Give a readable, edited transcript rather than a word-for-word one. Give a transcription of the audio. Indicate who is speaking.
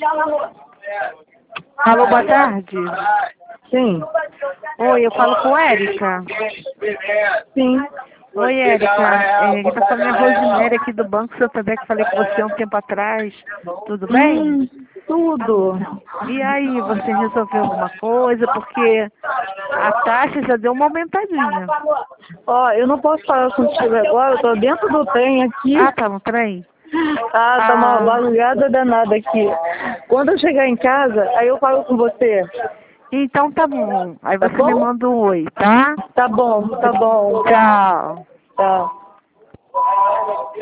Speaker 1: Alô, boa tarde.
Speaker 2: Sim.
Speaker 1: Oi, eu falo com Érica.
Speaker 2: Sim.
Speaker 1: Oi, Érica. Quem tá falando é a Rosemary aqui do Banco Santander, que falei com você há um tempo atrás. Tudo bem?
Speaker 2: Tudo.
Speaker 1: E aí, você resolveu alguma coisa? Porque a taxa já deu uma aumentadinha.
Speaker 2: Ó, eu não posso falar contigo agora, eu tô dentro do trem aqui.
Speaker 1: Ah, tá no trem?
Speaker 2: Tá uma
Speaker 1: Ah,
Speaker 2: barulhada danada aqui. Quando eu chegar em casa, aí eu falo com você.
Speaker 1: então tá bom. Aí
Speaker 2: Tá
Speaker 1: você me
Speaker 2: bom?
Speaker 1: manda um oi, tá?
Speaker 2: Tá bom, tá bom.
Speaker 1: Tchau.
Speaker 2: Tá.